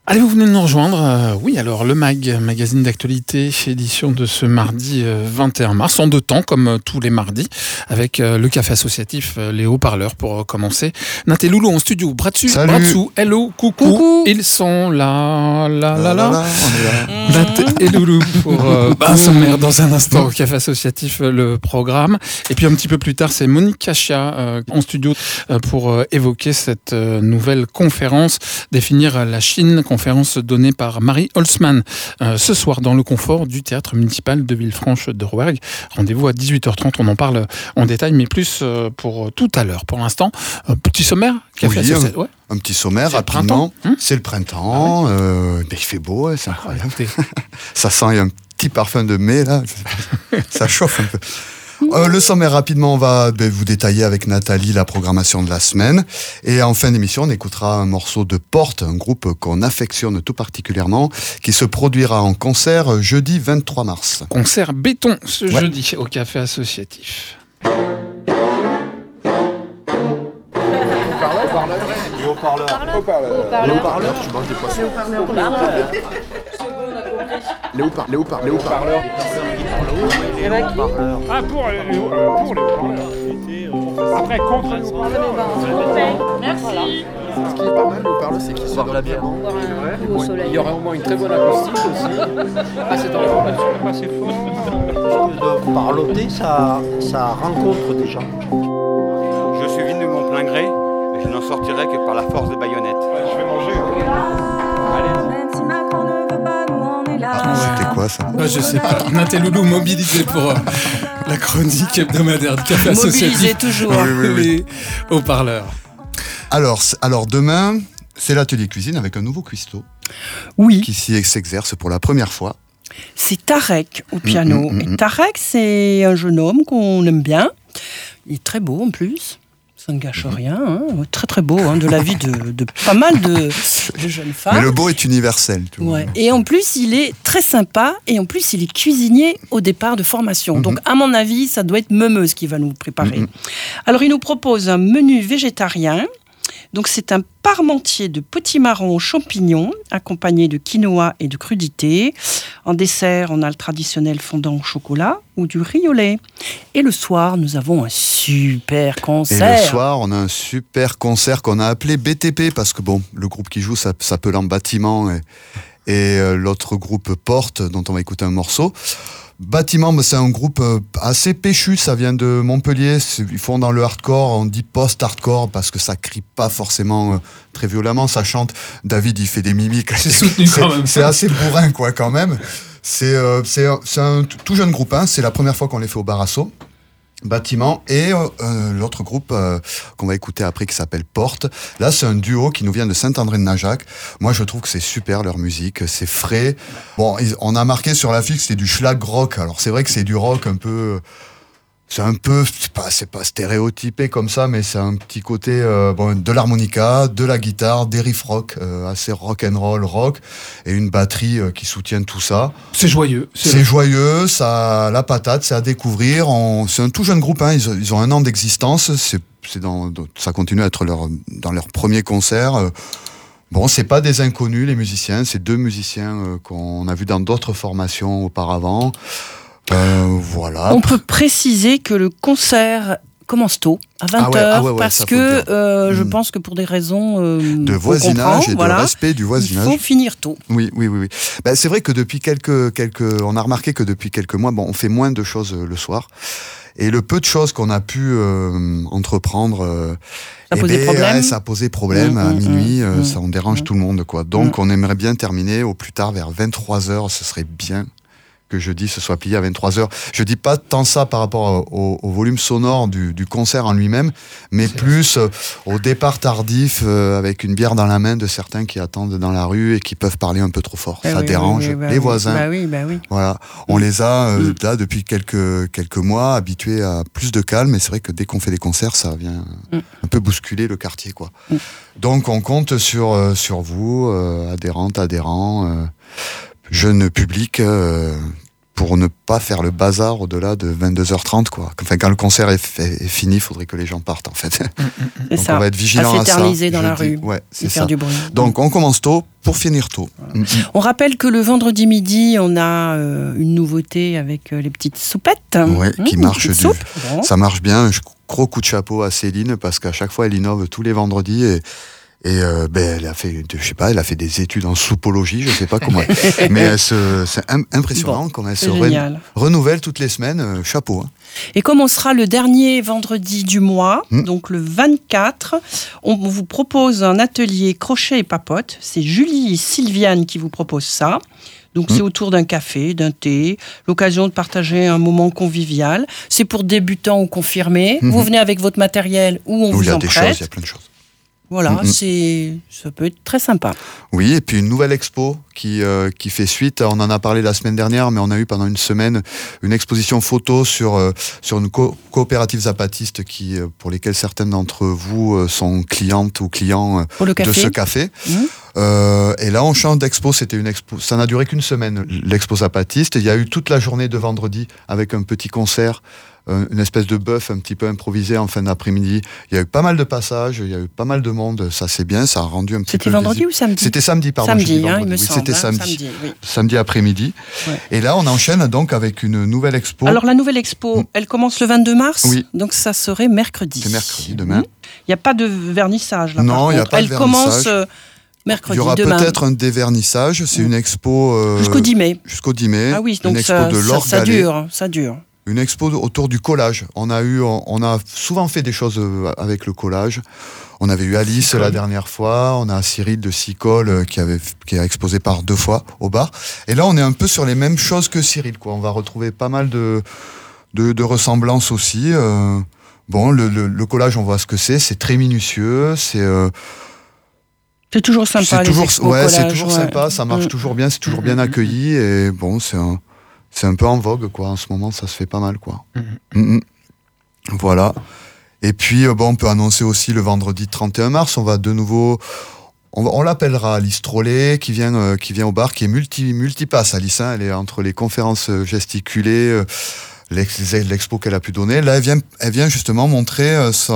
Allez, vous venez de nous rejoindre. Oui, alors le magazine d'actualité, édition de ce mardi 21 mars, en deux temps, comme tous les mardis, avec le café associatif Les Haut-Parleurs pour commencer. Nat et Loulou en studio. Bratsu, hello, coucou. Ils sont là. On est là. Nat et Loulou pour un sommaire dans un instant au café associatif, le programme. Et puis un petit peu plus tard, c'est Monique Cachia en studio pour évoquer cette nouvelle conférence, définir la Chine, conférence donnée par Marie Holzmann ce soir dans le confort du théâtre municipal de Villefranche de Rouergue. Rendez-vous à 18h30, on en parle en détail, mais plus pour tout à l'heure. Pour l'instant, petit sommaire café associatif. Ouais. Un petit sommaire, rapidement. C'est le printemps, il fait beau, c'est incroyable. Ça sent, il y a un petit parfum de mai, là. Ça chauffe un peu. Le sommaire, rapidement, on va vous détailler avec Nathalie la programmation de la semaine. Et en fin d'émission, on écoutera un morceau de Porte, un groupe qu'on affectionne tout particulièrement, qui se produira en concert jeudi 23 mars. Concert béton ce jeudi au café associatif. Haut-parleur, je mange des poissons. Les haut-parleurs. Ah, pour les haut-parleurs. Après, contre les haut-parleurs. Merci. Ce qui est pas mal, le haut-parleur, c'est qu'il se donne bien. Il y aura au moins une très bonne acoustique aussi. Ah, c'est en Pas assez fort. De parloter, ça rencontre des gens. Je suis venu de mon plein gré, mais je n'en sortirai que par la force des baïonnettes. Je vais manger. Même si Macron ne veut pas, nous on est là. C'était quoi ça? Je sais pas. Nat et Loulou mobilisés pour la chronique hebdomadaire du café associatif. Mobilisés toujours. Les haut-parleurs. Alors demain, c'est l'atelier cuisine avec un nouveau cuistot. Oui. Qui s'exerce pour la première fois. C'est Tarek au piano. Et Tarek, c'est un jeune homme qu'on aime bien. Il est très beau en plus. Ça ne gâche rien. Hein. Très très beau, de la vie de pas mal de jeunes femmes. Mais le beau est universel. Tu vois. Ouais. Et en plus, il est très sympa. Et en plus, il est cuisinier au départ de formation. Donc, à mon avis, ça doit être Meumeuse qui va nous préparer. Alors, il nous propose un menu végétarien. Donc c'est un parmentier de potimarron aux champignons, accompagné de quinoa et de crudités. En dessert, on a le traditionnel fondant au chocolat ou du riz au lait. Et le soir, nous avons un super concert. Et le soir, on a un super concert qu'on a appelé BTP, parce que le groupe qui joue s'appelle En Bâtiment, et l'autre groupe Porte, dont on va écouter un morceau. Bâtiment, c'est un groupe assez péchu, ça vient de Montpellier, ils font dans le hardcore, on dit post-hardcore parce que ça crie pas forcément très violemment, ça chante, David il fait des mimiques, c'est soutenu quand même. C'est assez bourrin quoi quand même, c'est un tout jeune groupe, c'est la première fois qu'on les fait au Barasso. Bâtiment et l'autre groupe qu'on va écouter après qui s'appelle Porte. Là, c'est un duo qui nous vient de Saint-André-de-Najac. Moi, je trouve que c'est super leur musique, c'est frais. Bon, on a marqué sur l'affiche c'est du schlag rock. Alors c'est vrai que c'est du rock un peu, c'est pas stéréotypé comme ça, mais c'est un petit côté de l'harmonica, de la guitare, des riffs rock, assez rock and rock, et une batterie qui soutient tout ça. C'est joyeux. C'est joyeux, ça la patate, c'est à découvrir. C'est un tout jeune groupe, ils ont 1 an d'existence. Ça continue à être dans leur premier concert. C'est pas des inconnus les musiciens, c'est 2 musiciens qu'on a vus dans d'autres formations auparavant. Voilà. On peut préciser que le concert commence tôt, à 20h, parce que je pense que pour des raisons de voisinage et de respect du voisinage, il faut finir tôt. Oui. C'est vrai que depuis on a remarqué que depuis quelques mois, on fait moins de choses le soir. Et le peu de choses qu'on a pu entreprendre, ça a posé problème à minuit, ça on dérange tout le monde, quoi. Donc on aimerait bien terminer au plus tard vers 23h, ce serait bien que jeudi se soit plié à 23h. Je dis pas tant ça par rapport au volume sonore du concert en lui-même, mais plus au départ tardif avec une bière dans la main de certains qui attendent dans la rue et qui peuvent parler un peu trop fort. Ça dérange les voisins. Bah oui. Voilà. On les a là depuis quelques mois habitués à plus de calme, et c'est vrai que dès qu'on fait des concerts, ça vient un peu bousculer le quartier, quoi. Donc on compte sur vous, adhérentes, adhérents, jeune public, pour ne pas faire le bazar au-delà de 22h30, quoi. Enfin, quand le concert est fini, il faudrait que les gens partent, en fait. C'est donc ça. on va être vigilant à ça. S'éterniser dans la rue, ouais, c'est et faire ça. du bruit. Donc on commence tôt, pour finir tôt. Voilà. On rappelle que le vendredi midi, on a une nouveauté avec les petites soupettes. Ouais, qui marche. Ça marche bien. Un gros coup de chapeau à Céline parce qu'à chaque fois, elle innove tous les vendredis et elle a fait, elle a fait des études en soupologie, je sais pas comment. Mais c'est impressionnant comment elle se renouvelle toutes les semaines. Chapeau. Hein. Et comme on sera le dernier vendredi du mois, donc le 24, on vous propose un atelier crochet et papote. C'est Julie et Sylviane qui vous proposent ça. Donc c'est autour d'un café, d'un thé, l'occasion de partager un moment convivial. C'est pour débutants ou confirmés. Vous venez avec votre matériel ou on vous en prête. Il y a plein de choses. Voilà, ça peut être très sympa. Oui, et puis une nouvelle expo qui fait suite. On en a parlé la semaine dernière, mais on a eu pendant une semaine une exposition photo sur une coopérative zapatiste pour lesquelles certaines d'entre vous sont clientes ou clients de ce café. Et là, on change d'expo. C'était une expo. Ça n'a duré qu'une semaine, l'expo zapatiste. Il y a eu toute la journée de vendredi avec un petit concert. Une espèce de bœuf un petit peu improvisé en fin d'après-midi. Il y a eu pas mal de passages, il y a eu pas mal de monde. Ça c'est bien, ça a rendu un petit peu... C'était vendredi ou samedi ? C'était samedi, pardon. Samedi, il me semble. C'était samedi. Oui. Samedi après-midi. Ouais. Et là, on enchaîne donc avec une nouvelle expo. Alors la nouvelle expo, elle commence le 22 mars. Oui. Donc ça serait mercredi. C'est mercredi, demain. Il n'y a pas de vernissage là. Non, il n'y a pas de vernissage. Elle commence... mercredi, il y aura peut-être un dévernissage. C'est une expo... jusqu'au 10 mai. Jusqu'au 10 mai. Ah oui, donc une expo de Laure Gallet. Ça dure. Une expo autour du collage. On a souvent fait des choses avec le collage. On avait eu Alice la dernière fois, on a Cyril de Sicole qui a exposé par 2 fois au bar. Et là, on est un peu sur les mêmes choses que Cyril, quoi. On va retrouver pas mal de ressemblances aussi. Le collage, on voit ce que c'est très minutieux, c'est toujours sympa. C'est toujours sympa, ça marche toujours bien, c'est toujours bien accueilli et bon, c'est un peu en vogue, quoi. En ce moment, ça se fait pas mal, quoi. Voilà. Et puis, on peut annoncer aussi le vendredi 31 mars, on va de nouveau... On l'appellera Alice Trollet, qui vient au bar, qui est multipasse. Alice, elle est entre les conférences gesticulées, l'expo qu'elle a pu donner. Là, elle vient justement montrer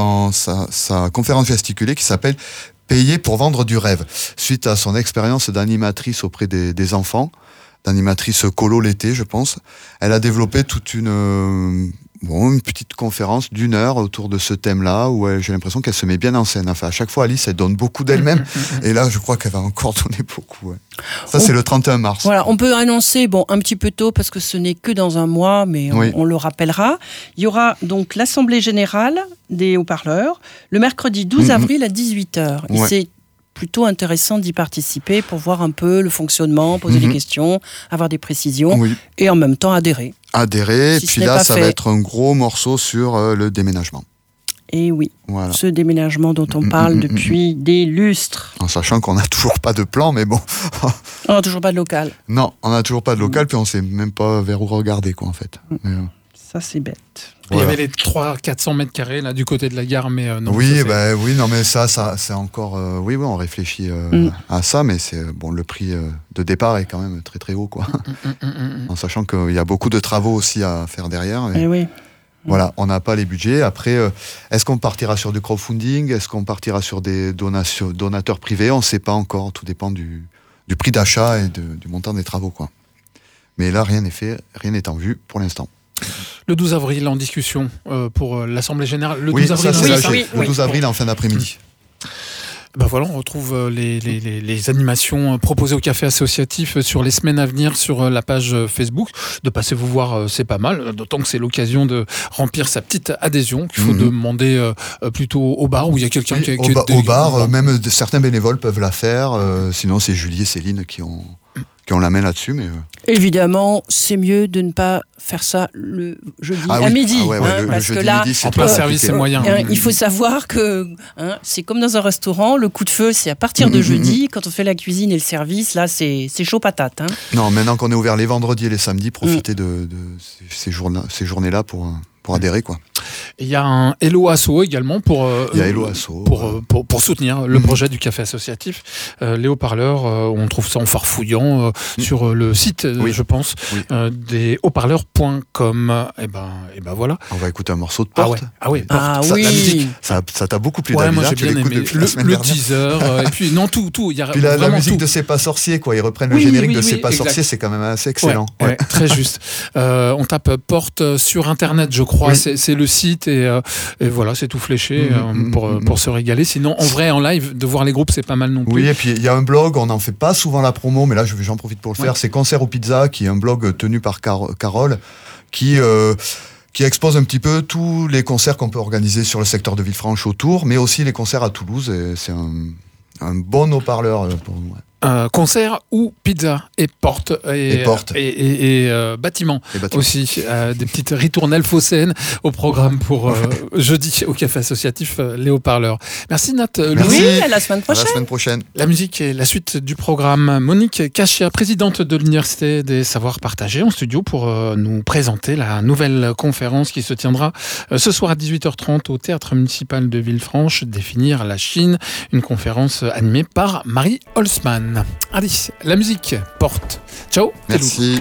sa conférence gesticulée qui s'appelle « Payer pour vendre du rêve », suite à son expérience d'animatrice auprès des enfants, d'animatrice colo l'été, je pense. Elle a développé toute une petite conférence d'1 heure autour de ce thème-là, où j'ai l'impression qu'elle se met bien en scène. Enfin, à chaque fois, Alice, elle donne beaucoup d'elle-même, et là, je crois qu'elle va encore donner beaucoup. Ouais. Ça, c'est le 31 mars. Voilà, on peut annoncer, un petit peu tôt, parce que ce n'est que dans un mois, mais on le rappellera. Il y aura donc l'Assemblée Générale des haut-parleurs, le mercredi 12 avril à 18h. Et c'est plutôt intéressant d'y participer pour voir un peu le fonctionnement, poser des questions, avoir des précisions et en même temps adhérer. Et puis là, ça va être un gros morceau sur le déménagement. Et oui, ce déménagement dont on parle depuis des lustres. En sachant qu'on n'a toujours pas de plan, mais bon. On n'a toujours pas de local. Non, on n'a toujours pas de local, puis on ne sait même pas vers où regarder, quoi, en fait. Ça, c'est bête. Il y avait les 300-400 mètres carrés là du côté de la gare, mais non. Mais ça c'est encore. On réfléchit à ça, mais le prix de départ est quand même très très haut, quoi. En sachant qu'il y a beaucoup de travaux aussi à faire derrière. Voilà, on n'a pas les budgets. Après, est-ce qu'on partira sur du crowdfunding ? Est-ce qu'on partira sur des donateurs privés ? On ne sait pas encore. Tout dépend du prix d'achat et du montant des travaux, quoi. Mais là, rien n'est fait, rien n'est en vue pour l'instant. Le 12 avril, en discussion pour l'Assemblée Générale. Le 12 avril, le 12 avril en fin d'après-midi. On retrouve les animations proposées au Café Associatif sur les semaines à venir sur la page Facebook. De passer vous voir, c'est pas mal, d'autant que c'est l'occasion de remplir sa petite adhésion qu'il faut demander plutôt au bar où il y a quelqu'un qui au bar, même certains bénévoles peuvent la faire, sinon c'est Julie et Céline qui ont la main là-dessus. Mais évidemment, c'est mieux de ne pas faire ça le jeudi à midi. Parce que là, en plein service, c'est moyen. Il faut savoir que c'est comme dans un restaurant, le coup de feu, c'est à partir de jeudi. Quand on fait la cuisine et le service, là, c'est chaud patate. Non, maintenant qu'on est ouvert les vendredis et les samedis, profitez de ces journées-là pour adhérer, quoi. Et il y a un Hello Asso également pour soutenir le projet du café associatif. Les haut-parleurs, on trouve ça en farfouillant sur le site, je pense, des haut-parleurs.com. Et ben voilà. On va écouter un morceau de Porte. Ah oui. La musique, ça t'a beaucoup plu, David. Moi j'ai bien aimé le teaser. Et puis non, tout. Il y a puis la musique de C'est pas sorcier, quoi. Ils reprennent le générique de C'est pas sorcier, c'est quand même assez excellent. Ouais, très juste. On tape Porte sur Internet, je crois. C'est le site et voilà, c'est tout fléché pour se régaler. Sinon, en vrai, en live, de voir les groupes, c'est pas mal non plus. Oui, et puis il y a un blog, on n'en fait pas souvent la promo, mais là j'en profite pour le faire. C'est Concert aux Pizzas, qui est un blog tenu par Carole, qui expose un petit peu tous les concerts qu'on peut organiser sur le secteur de Villefranche autour, mais aussi les concerts à Toulouse. Et c'est un bon haut-parleur pour nous. Concert ou pizza et porte et bâtiment aussi, des petites ritournelles phocéennes au programme pour jeudi au café associatif Les Haut-Parleurs. Merci Nat. Merci. Oui, à la semaine prochaine. La musique et la suite du programme. Monique Cachia, présidente de l'Université des Savoirs Partagés, en studio pour nous présenter la nouvelle conférence qui se tiendra ce soir à 18h30 au Théâtre Municipal de Villefranche, Définir la Chine, une conférence animée par Marie Holzmann. Allez, la musique Porte. Ciao. Merci.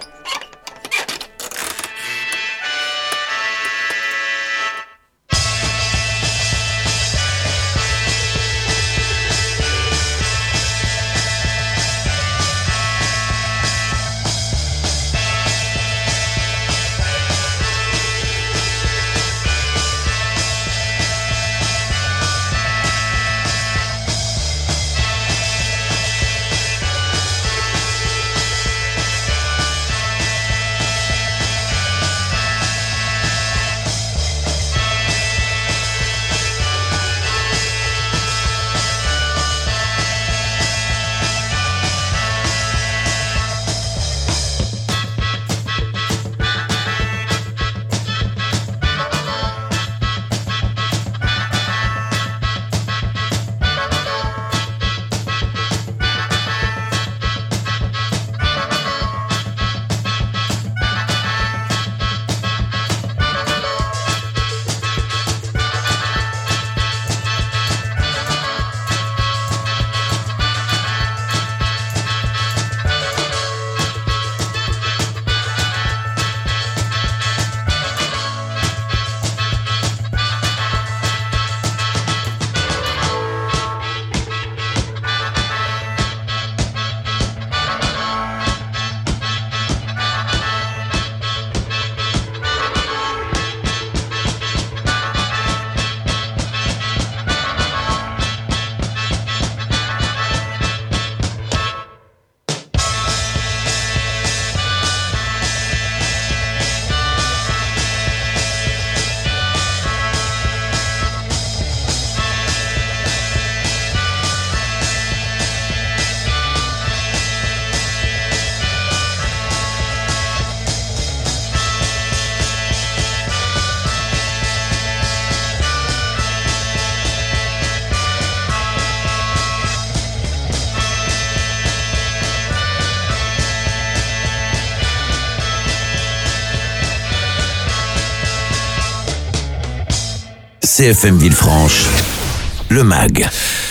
CFM Villefranche, le MAG.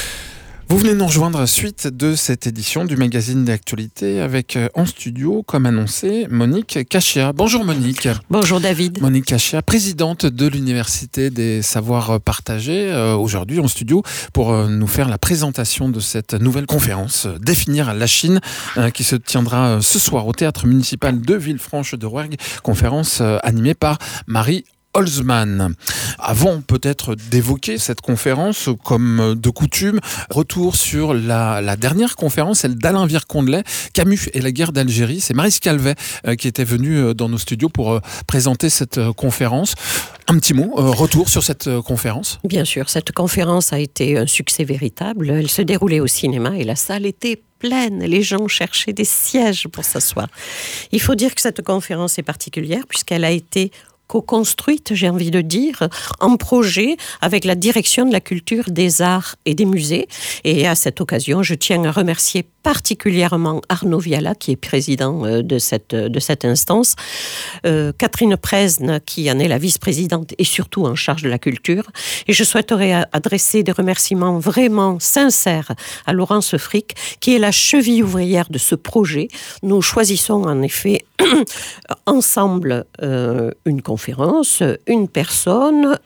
Vous venez nous rejoindre suite de cette édition du magazine d'actualité avec en studio, comme annoncé, Monique Cachia. Bonjour Monique. Bonjour David. Monique Cachia, présidente de l'Université des Savoirs Partagés, aujourd'hui en studio pour nous faire la présentation de cette nouvelle conférence Définir la Chine qui se tiendra ce soir au Théâtre Municipal de Villefranche-de-Rouergue, conférence animée par Marie Holzmann. Avant peut-être d'évoquer cette conférence, comme de coutume, retour sur la dernière conférence, celle d'Alain Vircondelet, Camus et la guerre d'Algérie. C'est Maryse Calvet qui était venue dans nos studios pour présenter cette conférence. Un petit mot, retour sur cette conférence. Bien sûr, cette conférence a été un succès véritable. Elle se déroulait au cinéma et la salle était pleine. Les gens cherchaient des sièges pour s'asseoir. Il faut dire que cette conférence est particulière puisqu'elle a été co-construite, j'ai envie de dire, en projet avec la direction de la culture, des arts et des musées. Et à cette occasion, je tiens à remercier particulièrement Arnaud Viala, qui est président de cette instance, Catherine Presne, qui en est la vice-présidente et surtout en charge de la culture. Et je souhaiterais adresser des remerciements vraiment sincères à Laurence Frick, qui est la cheville ouvrière de ce projet. Nous choisissons en effet ensemble une conférence, une personne,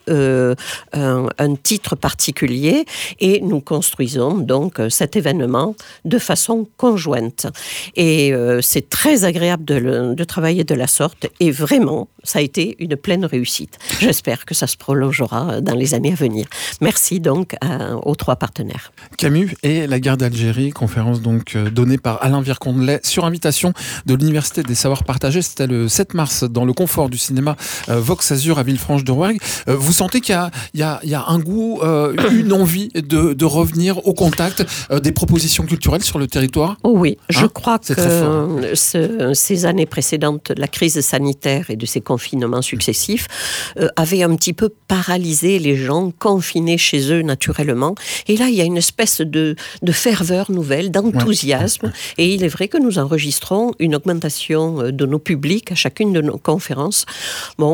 un titre particulier, et nous construisons donc cet événement de façon conjointe. Et c'est très agréable de travailler de la sorte, et vraiment, ça a été une pleine réussite. J'espère que ça se prolongera dans les années à venir. Merci donc aux 3 partenaires. Camus et la guerre d'Algérie, conférence donc donnée par Alain Vircondelet sur invitation de l'Université des Savoirs Partagés. C'était le 7 mars dans le confort du cinéma Vox Azur à Villefranche-de-Rouergue. Vous sentez qu'il y a un goût, une envie de revenir au contact des propositions culturelles sur le territoire? Oh oui, je crois que ces années précédentes, la crise sanitaire et de ces confinements successifs avaient un petit peu paralysé les gens, confinés chez eux naturellement. Et là, il y a une espèce de ferveur nouvelle, d'enthousiasme. Et il est vrai que nous enregistrons une augmentation de nos publics à chacune de nos conférences. Bon,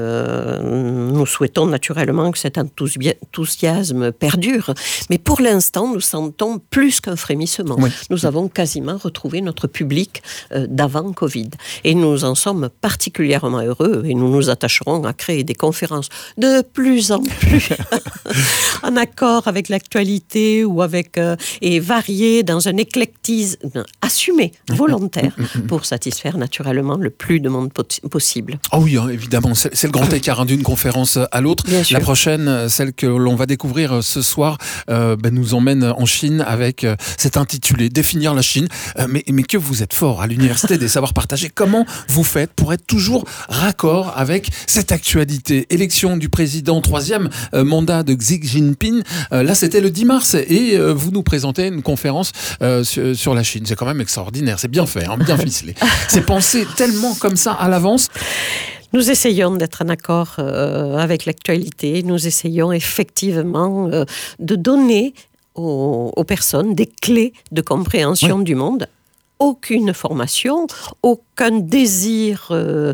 nous souhaitons naturellement que cet enthousiasme perdure. Mais pour l'instant, nous sentons plus qu'un frémissement. Oui. Nous avons quasiment retrouvé notre public d'avant Covid. Et nous en sommes particulièrement heureux et nous nous attacherons à créer des conférences de plus en plus en accord avec l'actualité ou et variées dans un éclectisme assumé, volontaire, pour satisfaire naturellement le plus de monde possible. Oh oui, hein, évidemment, c'est le grand écart d'une conférence à l'autre. La prochaine, celle que l'on va découvrir ce soir, nous emmène en Chine avec cet intitulé « Définir la Chine ». Mais que vous êtes fort à l'Université des Savoirs Partagés. Comment vous faites pour être toujours raccord avec cette actualité? Élection du président, 3e mandat de Xi Jinping. Là, c'était le 10 mars et vous nous présentez une conférence sur la Chine. C'est quand même extraordinaire. C'est bien fait, hein, bien ficelé. C'est pensé tellement comme ça à l'avance. Nous essayons d'être en accord avec l'actualité. Nous essayons effectivement de donner aux personnes des clés de compréhension du monde. Aucune formation, aucun désir,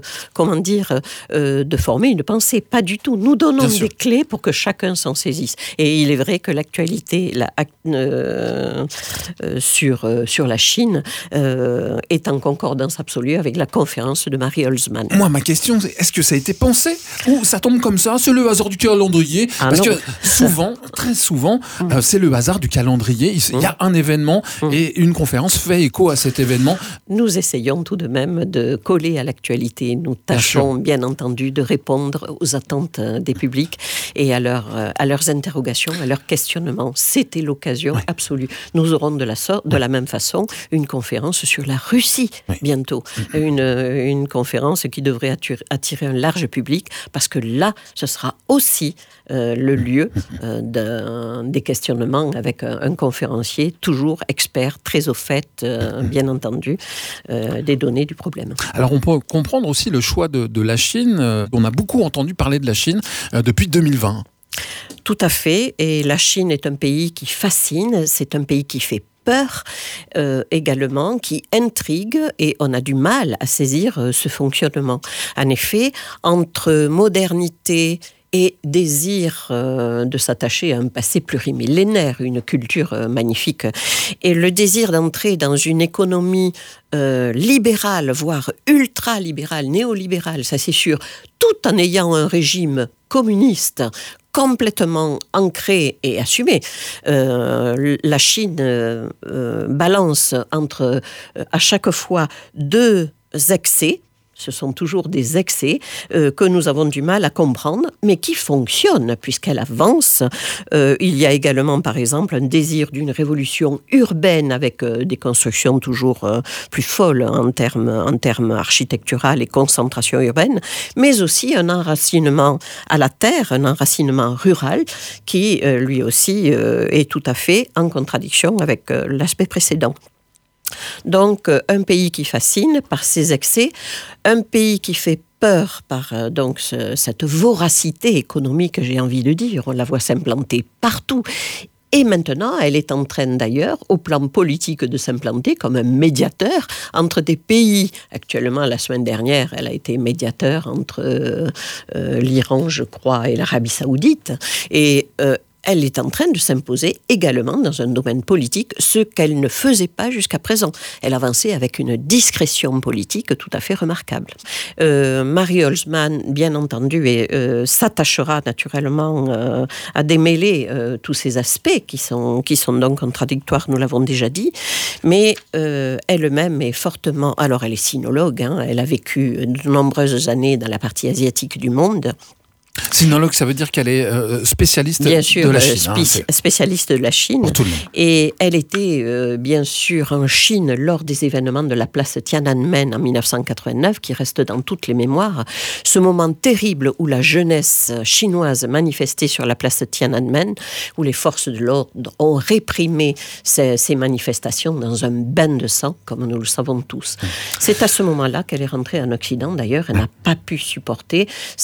de former une pensée, pas du tout. Nous donnons des clés pour que chacun s'en saisisse. Et il est vrai que l'actualité sur la Chine est en concordance absolue avec la conférence de Marie Holzmann. Moi, ma question, c'est est-ce que ça a été pensé ou ça tombe comme ça? C'est le hasard du calendrier? Parce que souvent, très souvent, c'est le hasard du calendrier. Il y a un événement et une conférence fait écho à cet événement. Nous essayons tout de même de coller à l'actualité. Nous tâchons bien entendu de répondre aux attentes des publics et à leurs interrogations, à leurs questionnements. C'était l'occasion absolue. Nous aurons de la même façon une conférence sur la Russie bientôt. Une conférence qui devrait attirer un large public parce que là, ce sera aussi le lieu des questionnements avec un conférencier toujours expert, très au fait, bien entendu, des données du problème. Alors on peut comprendre aussi le choix de la Chine. On a beaucoup entendu parler de la Chine depuis 2020. Tout à fait, et la Chine est un pays qui fascine, c'est un pays qui fait peur également, qui intrigue, et on a du mal à saisir ce fonctionnement. En effet, entre modernité et désir de s'attacher à un passé plurimillénaire, une culture magnifique, et le désir d'entrer dans une économie libérale, voire ultra-libérale, néolibérale, ça c'est sûr, tout en ayant un régime communiste complètement ancré et assumé. La Chine balance entre, à chaque fois, 2 excès. Ce sont toujours des excès que nous avons du mal à comprendre, mais qui fonctionnent puisqu'elle avance. Il y a également, par exemple, un désir d'une révolution urbaine avec des constructions toujours plus folles en termes architectural et concentration urbaine, mais aussi un enracinement à la terre, un enracinement rural qui, lui aussi, est tout à fait en contradiction avec l'aspect précédent. Donc, un pays qui fascine par ses excès, un pays qui fait peur par cette voracité économique, j'ai envie de dire. On la voit s'implanter partout. Et maintenant, elle est en train d'ailleurs, au plan politique, de s'implanter comme un médiateur entre des pays. Actuellement, la semaine dernière, elle a été médiateur entre l'Iran, je crois, et l'Arabie Saoudite. Et elle est en train de s'imposer également dans un domaine politique, ce qu'elle ne faisait pas jusqu'à présent. Elle avançait avec une discrétion politique tout à fait remarquable. Marie Holzmann, bien entendu, s'attachera naturellement à démêler tous ces aspects qui sont donc contradictoires, nous l'avons déjà dit, mais elle-même est fortement... Alors, elle est sinologue, elle a vécu de nombreuses années dans la partie asiatique du monde. Sinologue, ça veut dire qu'elle est spécialiste de la Chine. Spécialiste de la Chine. Pour tout le monde. Et elle était bien sûr en Chine lors des événements de la place Tiananmen en 1989, qui reste dans toutes les mémoires. Ce moment terrible où la jeunesse chinoise manifestait sur la place Tiananmen, où les forces de l'ordre ont réprimé ces manifestations dans un bain de sang, comme nous le savons tous. C'est à ce moment-là qu'elle est rentrée en Occident. D'ailleurs, elle n'a pas pu supporter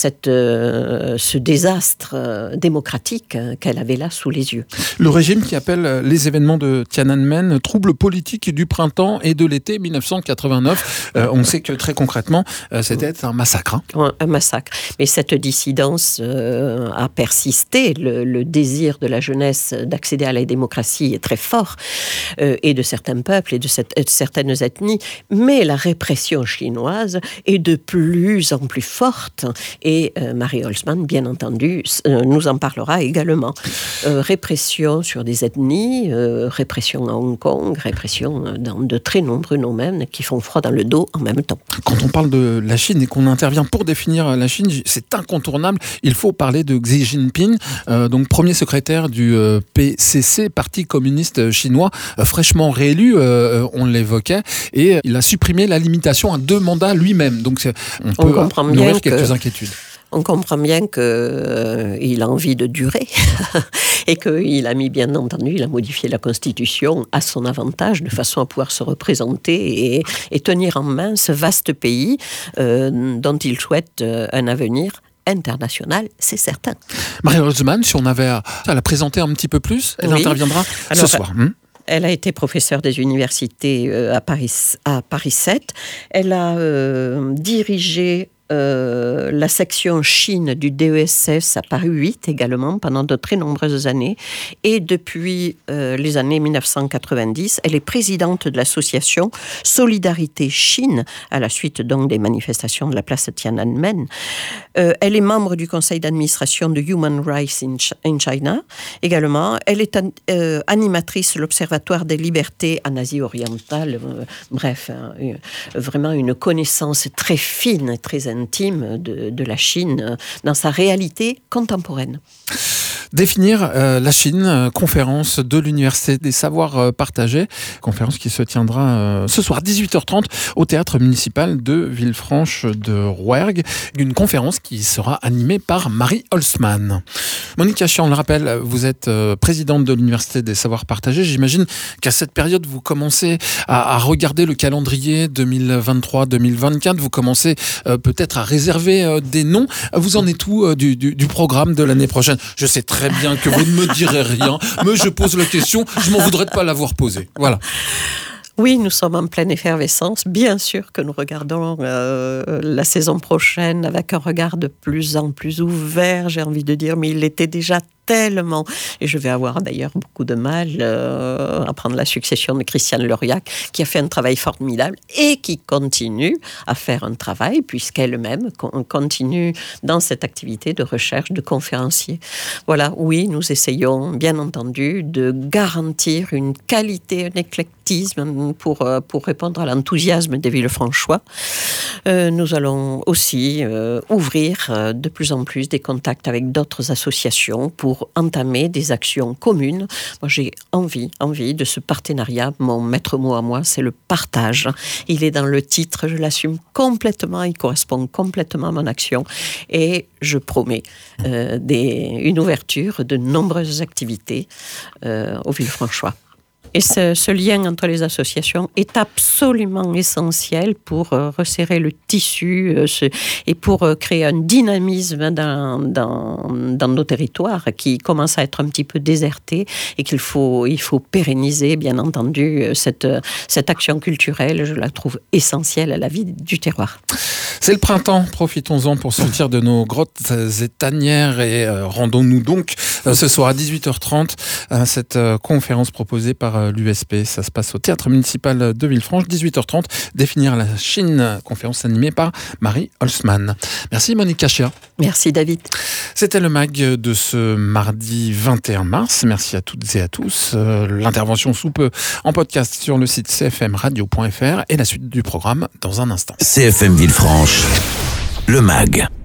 ce désastre démocratique qu'elle avait là sous les yeux. Le régime qui appelle les événements de Tiananmen troubles politiques du printemps et de l'été 1989. On sait que très concrètement, c'était un massacre. Un massacre. Mais cette dissidence a persisté. Le désir de la jeunesse d'accéder à la démocratie est très fort, et de certains peuples et de certaines ethnies. Mais la répression chinoise est de plus en plus forte. Et Marie Holzmann, bien entendu, nous en parlera également. Répression sur des ethnies, répression à Hong Kong, répression dans de très nombreux domaines qui font froid dans le dos en même temps. Quand on parle de la Chine et qu'on intervient pour définir la Chine, c'est incontournable. Il faut parler de Xi Jinping, donc premier secrétaire du PCC, Parti communiste chinois, fraîchement réélu, on l'évoquait, et il a supprimé la limitation à 2 mandats lui-même. Donc on peut nourrir quelques inquiétudes. On comprend bien qu'il a envie de durer et qu'il a bien entendu, il a modifié la Constitution à son avantage de façon à pouvoir se représenter et tenir en main ce vaste pays dont il souhaite un avenir international, c'est certain. Marie Holzmann, si on avait à la présenter un petit peu plus, elle interviendra ce soir. Elle a été professeure des universités à Paris 7. Elle a dirigé la section Chine du DESS à Paris 8 également pendant de très nombreuses années, et depuis les années 1990 elle est présidente de l'association Solidarité Chine à la suite donc des manifestations de la place Tiananmen. Elle est membre du conseil d'administration de Human Rights in China également. Elle est animatrice de l'Observatoire des libertés en Asie orientale. Bref, vraiment une connaissance très fine et très intime de la Chine dans sa réalité contemporaine. Définir la Chine, conférence de l'Université des Savoirs Partagés, conférence qui se tiendra ce soir 18h30 au théâtre municipal de Villefranche de Rouergue, une conférence qui sera animée par Marie Holzmann. Monique Cachan, on le rappelle, vous êtes présidente de l'Université des Savoirs Partagés. J'imagine qu'à cette période, vous commencez à regarder le calendrier 2023-2024, vous commencez peut-être à réserver des noms. Vous en êtes où du programme de l'année prochaine ? Je sais très bien que vous ne me direz rien, mais je pose la question, je m'en voudrais de pas l'avoir posée. Voilà. Oui, nous sommes en pleine effervescence. Bien sûr que nous regardons la saison prochaine avec un regard de plus en plus ouvert, j'ai envie de dire, mais il était déjà tellement. Et je vais avoir d'ailleurs beaucoup de mal à prendre la succession de Christiane Lauriac, qui a fait un travail formidable et qui continue à faire un travail, puisqu'elle-même continue dans cette activité de recherche de conférencier. Voilà, oui, nous essayons, bien entendu, de garantir une qualité, un éclectisme pour répondre à l'enthousiasme des Villefranchois. Nous allons aussi ouvrir de plus en plus des contacts avec d'autres associations pour entamer des actions communes. Moi, j'ai envie de ce partenariat. Mon maître mot à moi, c'est le partage. Il est dans le titre, je l'assume complètement, il correspond complètement à mon action et je promets une ouverture de nombreuses activités aux Villefranchois. Et ce lien entre les associations est absolument essentiel pour resserrer le tissu et pour créer un dynamisme dans nos territoires qui commencent à être un petit peu désertés et il faut pérenniser, bien entendu, cette action culturelle. Je la trouve essentielle à la vie du terroir. C'est le printemps, profitons-en pour sortir de nos grottes et tanières et rendons-nous donc ce soir à 18h30 à cette conférence proposée par l'USP. Ça se passe au Théâtre municipal de Villefranche, 18h30, Définir la Chine, conférence animée par Marie Holzmann. Merci Monique Cachia. Merci David. C'était le MAG de ce mardi 21 mars. Merci à toutes et à tous. L'intervention sous peu en podcast sur le site cfmradio.fr et la suite du programme dans un instant. CFM Villefranche, le MAG.